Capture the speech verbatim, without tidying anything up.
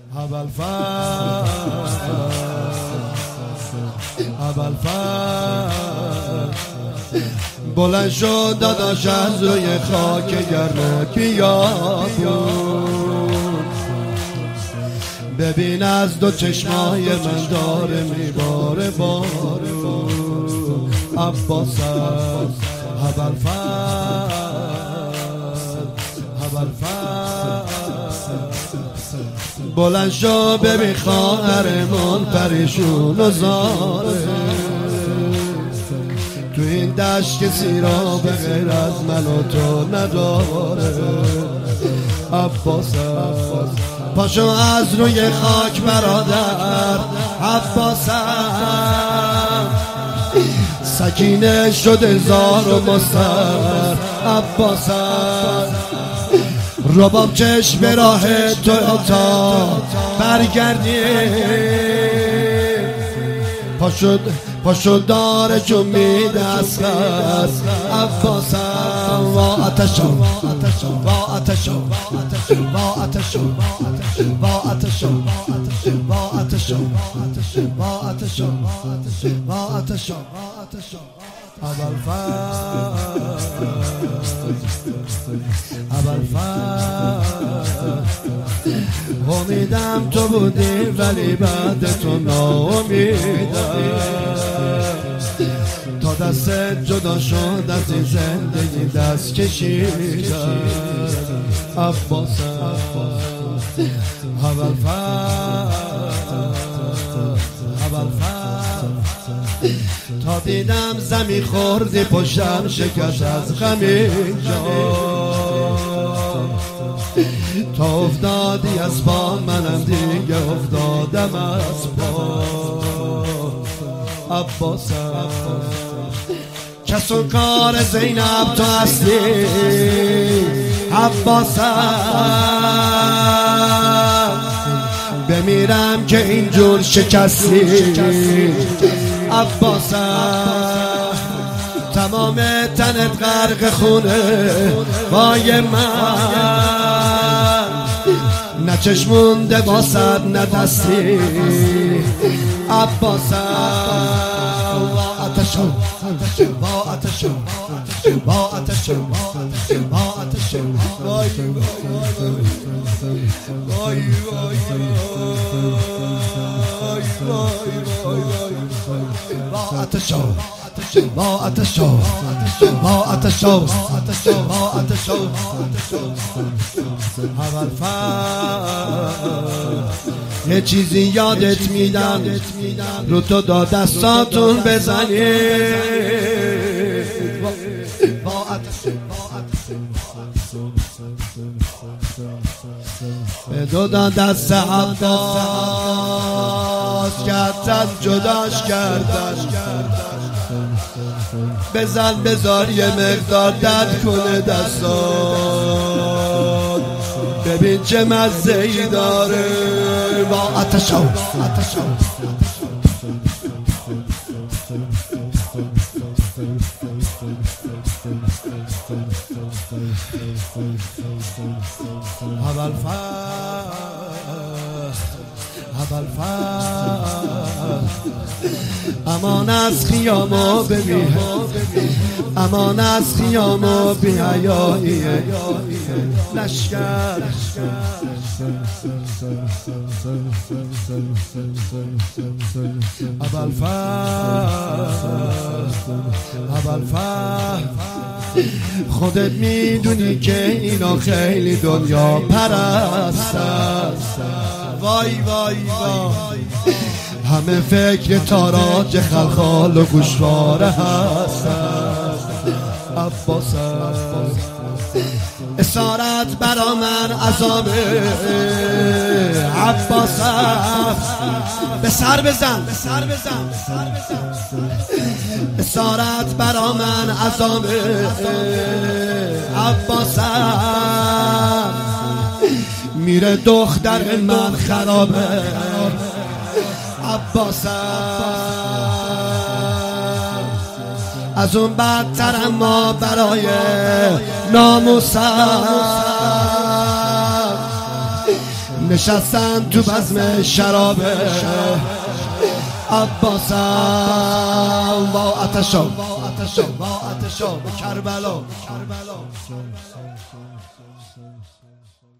بلند شد داداش از روی خاک گرم بیابون، ببین از دو چشمای من داره میباره بارون. عباس ابوالفضل ابوالفضل بلند شو ببین خواهرمون پریشون و زاره، تو این دشت کسی را به غیر از من و تو نداره. عباس پاشو از روی خاک برادر، عباس سکینه شده زار و مستر. عباس رباب چشم به راه تو تا برگردی، پاشو پاشو داره جمعی دست است. عباس و آتشو و آتشو و آتشو و آتشو و آتشو و آتشو و آتشو ابوالفضل ابوالفضل امیدم تو بودی ولی بعد تو ناامیدم، تا دست جدا شد از این زندگی دست کشیدم. عباس ابوالفضل ابوالفضل تا دیدم زمین خوردی پشتم شکست از غم اینجا، تا افتادی از پا منم دیگه افتادم از پا. عباس کس و کار زینب تو هستی. عباس بمیرم که اینجور شکستی. عباس تمام تنت غرق خونه، وای من نه چشمونده باسد نه دستی. عباس با آتشو با آتشو با آتشو با آتشو وای وای وای با آتشو با آتشو با آتشو با آتشو ابوالفضل یه چیزی یادت میدم رو تو دا دستاتون بزنید. با آتشو به دو دا دست عباس کردن جداش کردن، بزن بذار یه مقدار درد کنه دستان، ببین چه مزه‌ای داره. با آتشو آتشو امان از خیامو ببین، امان از خیامو بی حیایی لشکر. ابوالفضل خودت میدونی که اینا خیلی دنیا پرستن. وای وای وای همه فکر تاراج خلخال و گوشواره هستن. عباس اسارت برا من عذابه. عباس به سر بزن به سر بزن اسارت برا من عذابه. عباس میره دختر من خرابه. عباس از اون بدتر اما برای ناموسم نشستن تو بزم شرابه عباسم با آتشم با آتشم کربلا